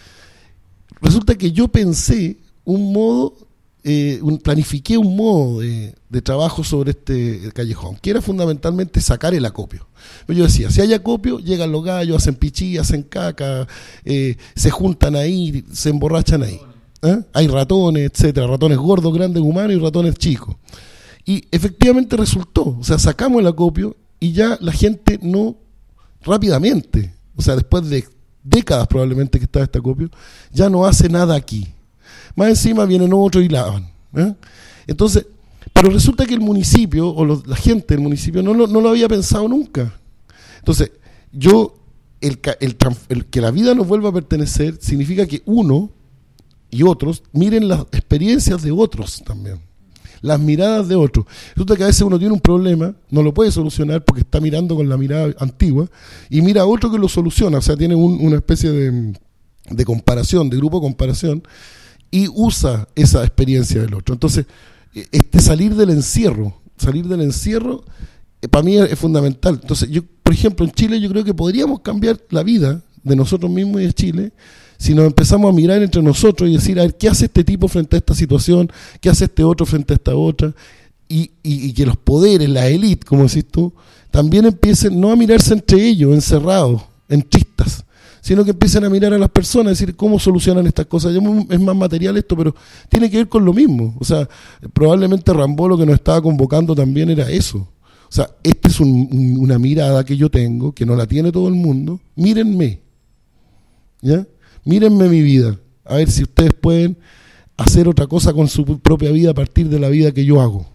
Resulta que yo pensé un modo, eh, un, planifiqué un modo de, de trabajo sobre este callejón, que era fundamentalmente sacar el acopio. Yo decía, si hay acopio, llegan los gallos, hacen pichí, hacen caca, eh, se juntan ahí, se emborrachan ahí. ¿Eh? Hay ratones, etcétera, ratones gordos, grandes, humanos y ratones chicos. Y efectivamente resultó, o sea, sacamos el acopio y ya la gente no, rápidamente, o sea, después de décadas probablemente que está este acopio, ya no hace nada aquí. Más encima vienen otros y lavan. ¿eh? Entonces, pero resulta que el municipio, o los, la gente del municipio, no lo, no lo había pensado nunca. Entonces, yo, el, el, el que la vida nos vuelva a pertenecer, significa que uno y otros miren las experiencias de otros también. Las miradas de otros. Resulta que a veces uno tiene un problema, no lo puede solucionar porque está mirando con la mirada antigua, y mira a otro que lo soluciona, o sea, tiene un, una especie de, de comparación, de grupo de comparación, y usa esa experiencia del otro. Entonces, este salir del encierro, salir del encierro, eh, para mí es, es fundamental. Entonces, yo, por ejemplo, en Chile yo creo que podríamos cambiar la vida de nosotros mismos y de Chile, si nos empezamos a mirar entre nosotros y decir, a ver, ¿qué hace este tipo frente a esta situación? ¿Qué hace este otro frente a esta otra? Y, y, y que los poderes, la élite, como decís tú, también empiecen no a mirarse entre ellos, encerrados, en chistas, sino que empiecen a mirar a las personas, decir cómo solucionan estas cosas. Es más material esto, pero tiene que ver con lo mismo. O sea, probablemente Rimbaud lo que nos estaba convocando también era eso. O sea, esta es un, un, una mirada que yo tengo, que no la tiene todo el mundo. Mírenme, ¿ya? Mírenme mi vida, a ver si ustedes pueden hacer otra cosa con su propia vida a partir de la vida que yo hago.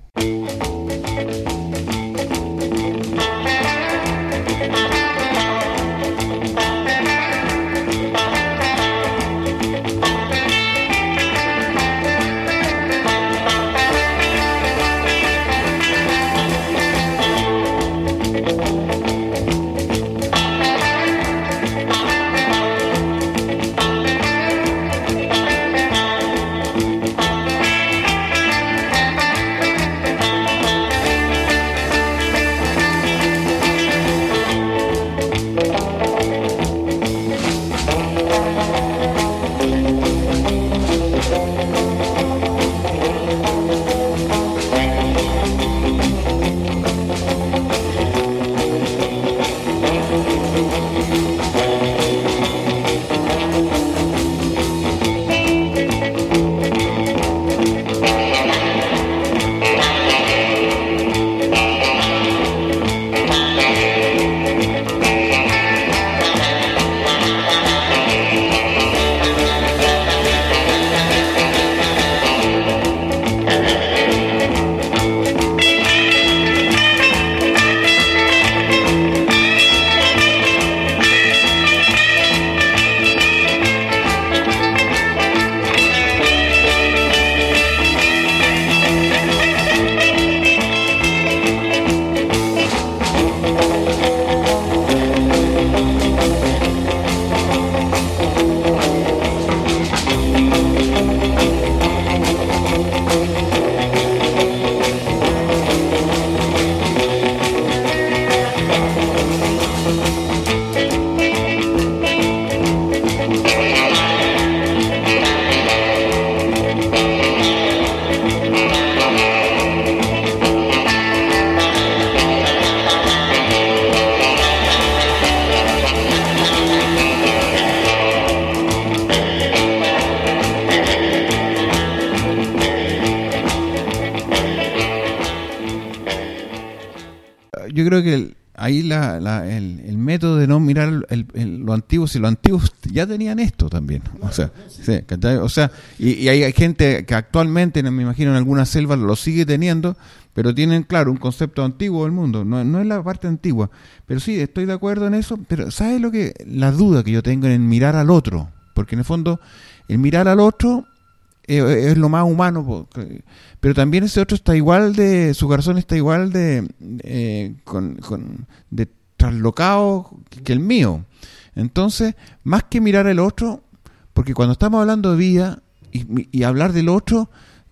creo que el, ahí la, la, el, el método de no mirar el, el, lo antiguo, si los antiguos ya tenían esto también, o sea, sí, o sea, y, y hay gente que actualmente, me imagino en algunas selvas lo sigue teniendo, pero tienen, claro, un concepto antiguo del mundo, no, no es la parte antigua, pero sí, estoy de acuerdo en eso, pero ¿sabes lo que? La duda que yo tengo en mirar al otro, porque en el fondo, el mirar al otro eh, es lo más humano, porque, pero también ese otro está igual de, su corazón está igual de, eh, con, con, de traslocado que el mío. Entonces, más que mirar al otro, porque cuando estamos hablando de vida y, y hablar del otro,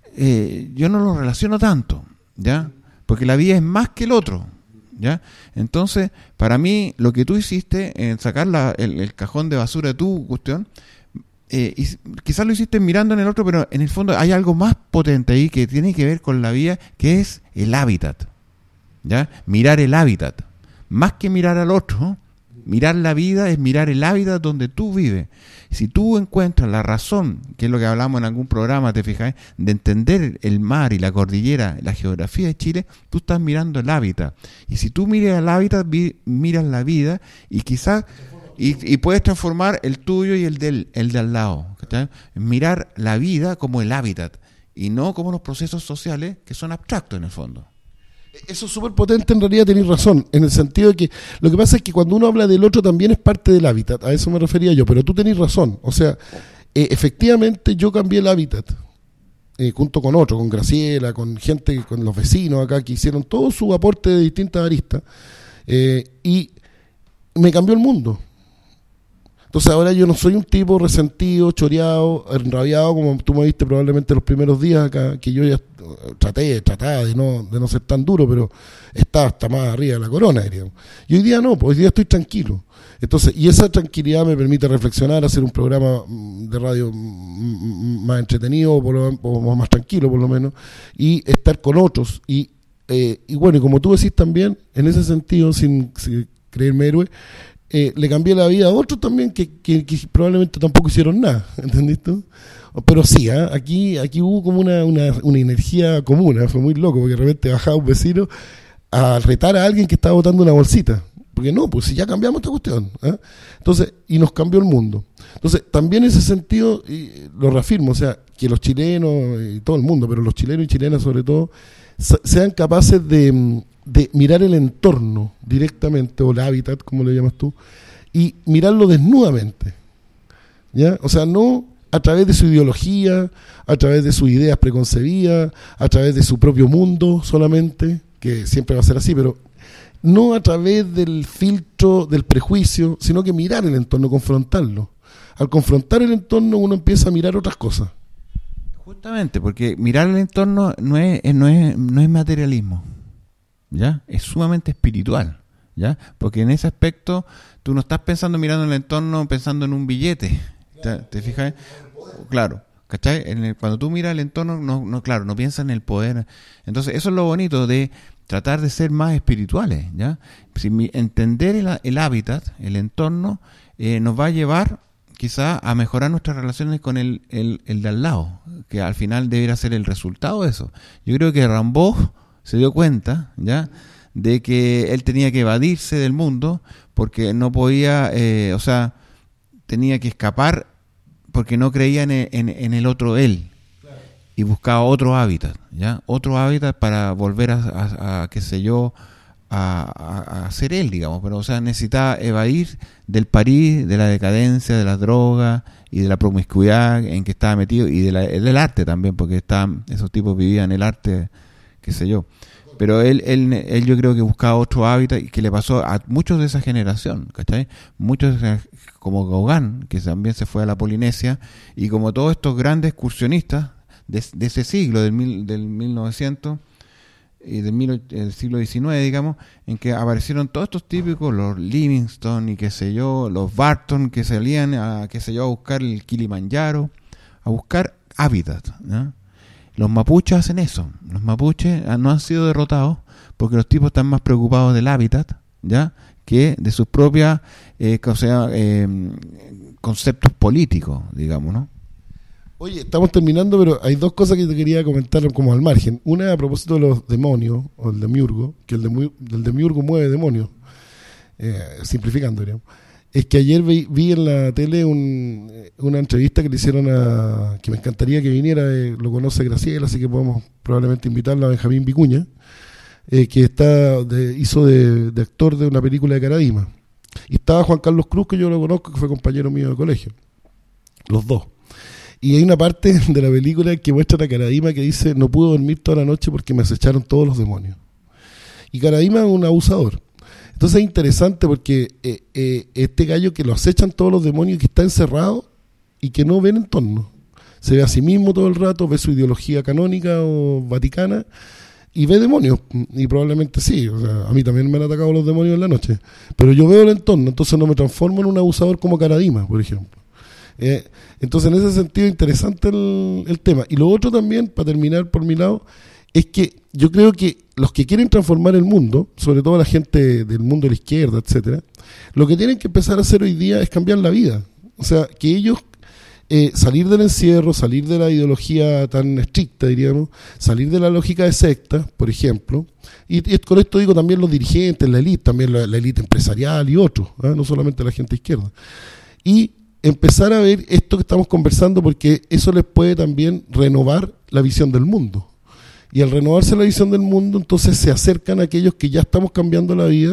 eh, yo no lo relaciono tanto, ¿ya? Porque la vida es más que el otro, ¿ya? Entonces, para mí, lo que tú hiciste en sacar la, el, el cajón de basura de tu cuestión, Eh, y quizás lo hiciste mirando en el otro, pero en el fondo hay algo más potente ahí que tiene que ver con la vida, que es el hábitat, ¿ya? Mirar el hábitat, más que mirar al otro, mirar la vida es mirar el hábitat donde tú vives. Si tú encuentras la razón, que es lo que hablamos en algún programa, te fijas, de entender el mar y la cordillera, la geografía de Chile, tú estás mirando el hábitat. Y si tú miras el hábitat, vi, miras la vida y quizás Y, y puedes transformar el tuyo y el del el de al lado, ¿cachai? Mirar la vida como el hábitat y no como los procesos sociales que son abstractos en el fondo. Eso es súper potente, en realidad tenéis razón, en el sentido de que lo que pasa es que cuando uno habla del otro también es parte del hábitat, a eso me refería yo, pero tú tenés razón, o sea, eh, efectivamente yo cambié el hábitat, eh, junto con otro, con Graciela, con gente, con los vecinos acá que hicieron todo su aporte de distintas aristas, eh, y me cambió el mundo. Entonces ahora yo no soy un tipo resentido, choreado, enrabiado, como tú me viste probablemente los primeros días acá, que yo ya traté, trataba de no, de no ser tan duro, pero estaba hasta más arriba de la corona, diríamos. Y hoy día no, pues hoy día estoy tranquilo. Entonces, y esa tranquilidad me permite reflexionar, hacer un programa de radio más entretenido, por lo, o más tranquilo por lo menos, y estar con otros. Y, eh, y bueno, y como tú decís también, en ese sentido, sin, sin creerme héroe, Eh, le cambié la vida a otros también que, que, que probablemente tampoco hicieron nada, ¿entendiste? Pero sí, ¿eh? aquí aquí hubo como una, una, una energía común, ¿eh? Fue muy loco, porque de repente bajaba un vecino a retar a alguien que estaba botando una bolsita, porque no, pues si ya cambiamos esta cuestión, ¿eh? Entonces, y nos cambió el mundo. Entonces, también en ese sentido, y lo reafirmo, o sea, que los chilenos, y todo el mundo, pero los chilenos y chilenas sobre todo, sean capaces de... de mirar el entorno directamente, o el hábitat, como le llamas tú, y mirarlo desnudamente, ¿ya? O sea, no a través de su ideología, a través de sus ideas preconcebidas, a través de su propio mundo solamente, que siempre va a ser así, pero no a través del filtro del prejuicio, sino que mirar el entorno, confrontarlo. Al confrontar el entorno uno empieza a mirar otras cosas. Justamente, porque mirar el entorno no es, no es, no es materialismo, ¿ya? Es sumamente espiritual, ¿ya? Porque en ese aspecto tú no estás pensando mirando el entorno pensando en un billete, ¿te, te fijas? Claro, ¿cachai? En el, cuando tú miras el entorno, no, no, claro, no piensas en el poder. Entonces eso es lo bonito de tratar de ser más espirituales, ¿ya? Si mi, entender el, el hábitat, el entorno, eh, nos va a llevar quizá a mejorar nuestras relaciones con el, el, el de al lado, que al final debería ser el resultado de eso. Yo creo que Rimbaud se dio cuenta, ¿ya?, de que él tenía que evadirse del mundo porque no podía, eh, o sea, tenía que escapar porque no creía en, en, en el otro él, y buscaba otro hábitat, ¿ya? Otro hábitat para volver a, a, a qué sé yo, a, a, a ser él, digamos, pero o sea, necesitaba evadir del París, de la decadencia, de las drogas y de la promiscuidad en que estaba metido, y de la, del arte también, porque estaban, esos tipos vivían el arte, qué sé yo. Pero él, él, él yo creo que buscaba otro hábitat, y que le pasó a muchos de esa generación, ¿cachai? Muchos, como Gauguin, que también se fue a la Polinesia, y como todos estos grandes excursionistas de, de ese siglo, del, mil, del mil novecientos y del, mil, del siglo diecinueve, digamos, en que aparecieron todos estos típicos, los Livingstone y qué sé yo, los Barton, que salían a, qué sé yo, a buscar el Kilimanjaro, a buscar hábitat, ¿no? Los mapuches hacen eso. Los mapuches no han sido derrotados porque los tipos están más preocupados del hábitat, ¿ya?, que de sus propios eh, o sea, eh, conceptos políticos, digamos, ¿no? Oye, estamos terminando, pero hay dos cosas que te quería comentar como al margen. Una a propósito de los demonios, o el demiurgo, que el, demu, el demiurgo mueve demonios, eh, simplificando, digamos. Es que ayer vi, vi en la tele un, una entrevista que le hicieron a, que me encantaría que viniera, eh, lo conoce Graciela, así que podemos probablemente invitarla, a Benjamín Vicuña, eh, que está de, hizo de, de actor de una película de Caradima. Y estaba Juan Carlos Cruz, que yo lo conozco, que fue compañero mío de colegio. Los dos. Y hay una parte de la película que muestra a Caradima que dice: no pude dormir toda la noche porque me acecharon todos los demonios. Y Caradima es un abusador. Entonces es interesante porque eh, eh, este gallo que lo acechan todos los demonios, que está encerrado y que no ve el entorno. Se ve a sí mismo todo el rato, ve su ideología canónica o vaticana y ve demonios. Y probablemente sí, o sea, a mí también me han atacado los demonios en la noche. Pero yo veo el entorno, entonces no me transformo en un abusador como Caradima, por ejemplo. Eh, entonces en ese sentido interesante el, el tema. Y lo otro también, para terminar por mi lado, es que yo creo que los que quieren transformar el mundo, sobre todo la gente del mundo de la izquierda, etcétera, lo que tienen que empezar a hacer hoy día es cambiar la vida. O sea, que ellos eh, salir del encierro, salir de la ideología tan estricta, diríamos, salir de la lógica de sectas, por ejemplo, y, y con esto digo también los dirigentes, la élite, también la, la élite empresarial y otros, ¿eh? No solamente la gente izquierda. Y empezar a ver esto que estamos conversando, porque eso les puede también renovar la visión del mundo. Y al renovarse la visión del mundo, entonces se acercan a aquellos que ya estamos cambiando la vida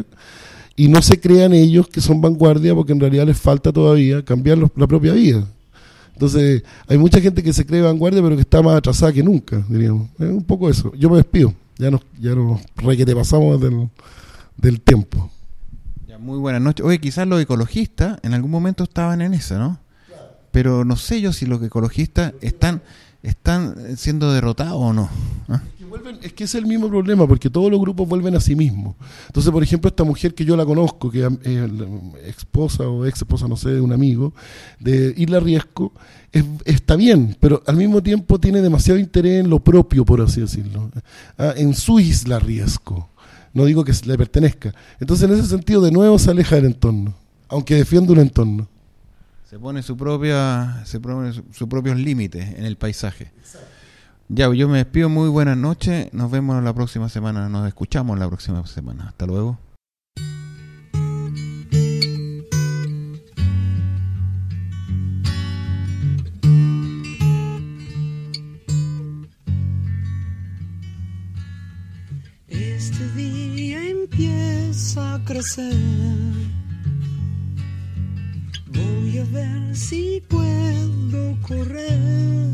y no se crean ellos que son vanguardia, porque en realidad les falta todavía cambiar los, la propia vida. Entonces hay mucha gente que se cree vanguardia pero que está más atrasada que nunca, diríamos. Es un poco eso. Yo me despido. Ya nos, ya nos re que te pasamos del, del tiempo. Muy buenas noches. Oye, quizás los ecologistas en algún momento estaban en esa, ¿no? Pero no sé yo si los ecologistas están están siendo derrotados o no. ¿Ah? Es que, vuelven, es que es el mismo problema, porque todos los grupos vuelven a sí mismos. Entonces, por ejemplo, esta mujer que yo la conozco, que es eh, esposa o ex esposa, no sé, de un amigo, de Isla Riesco, es, está bien, pero al mismo tiempo tiene demasiado interés en lo propio, por así decirlo, ah, en su Isla Riesco. No digo que le pertenezca. Entonces, en ese sentido, de nuevo se aleja del entorno, aunque defiende un entorno. Se pone su propia, se pone su, sus propios límites en el paisaje. Exacto. Ya, yo me despido. Muy buenas noches. Nos vemos la próxima semana. Nos escuchamos la próxima semana. Hasta luego. Este día empieza a crecer. Voy a ver si puedo correr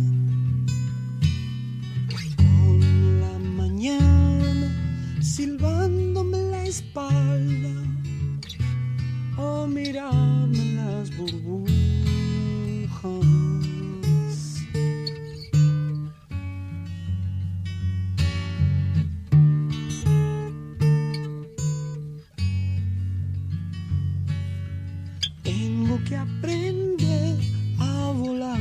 con la mañana silbándome la espalda o mirarme las burbujas. Que aprender a volar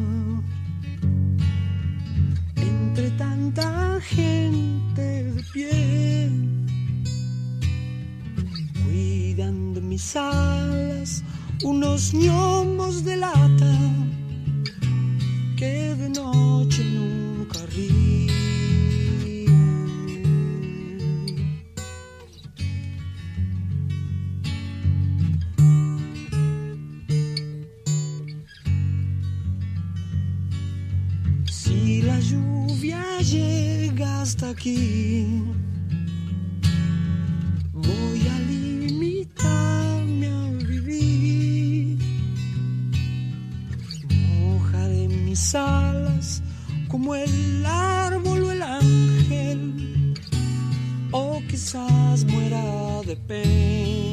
entre tanta gente de pie, cuidan de mis alas unos gnomos de lata que de noche nunca ríen. Si la lluvia llega hasta aquí, voy a limitarme a vivir. Mojaré mis alas como el árbol o el ángel, o quizás muera de pena.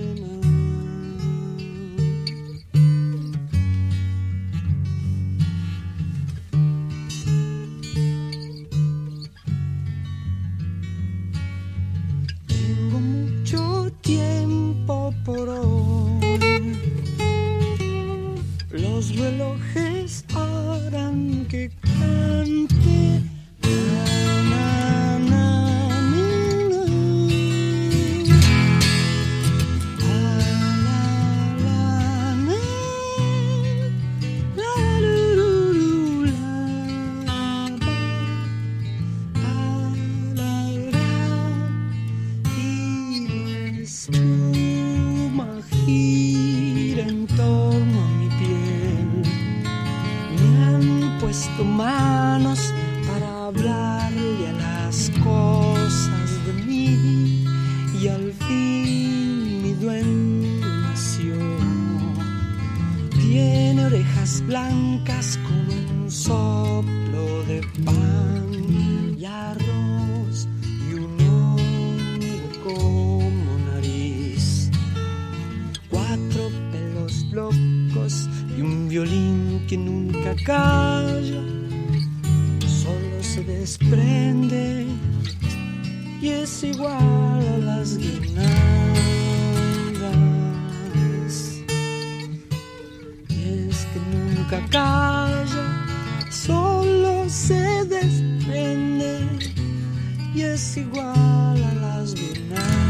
Tiempo por hoy, los relojes harán que cante. Na, na, na, na, na. torno a mi piel. Me han puesto manos para hablarle a las cosas de mí, y al fin mi duende nació. Tiene orejas blancas como un soplo de pan y arroz, y un hongo como nariz. Cuatro pelos locos y un violín que nunca calla. Solo se desprende y es igual a las guirnaldas. Y es que nunca calla, solo se desprende y es igual a las guirnaldas.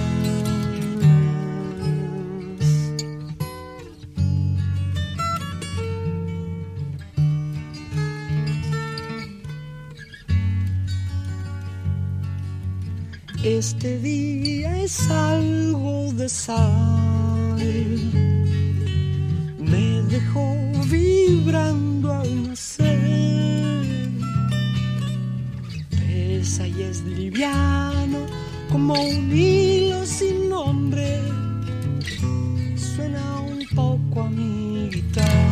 Este día es algo de sal, me dejó vibrando al nacer. Pesa y es liviano como un hilo sin nombre. Suena un poco a mi guitarra.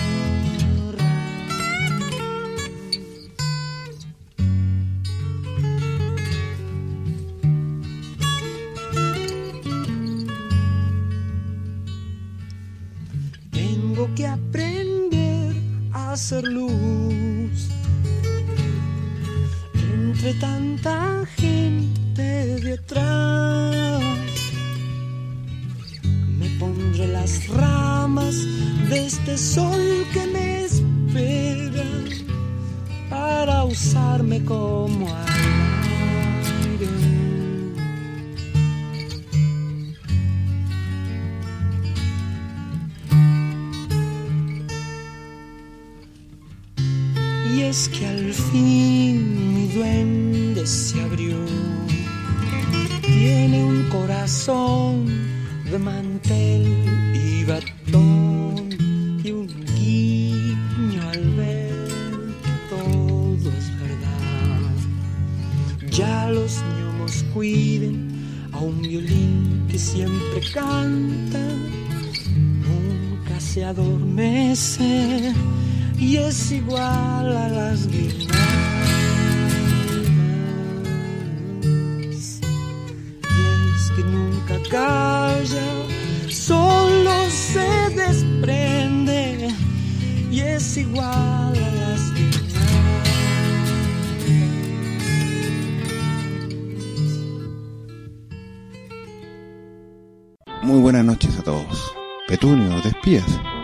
Que aprender a hacer luz entre tanta gente detrás. Me pondré las ramas de este sol que me espera para usarme como aire. Y es que al fin mi duende se abrió. Tiene un corazón de mantel y batón, y un guiño al ver que todo es verdad. Ya los gnomos cuiden a un violín que siempre canta, nunca se adormece. Y es igual a las guirnaldas. Y es que nunca calla, solo se desprende. Y es igual a las Muy buenas noches a todos. Petunio, ¿te espías?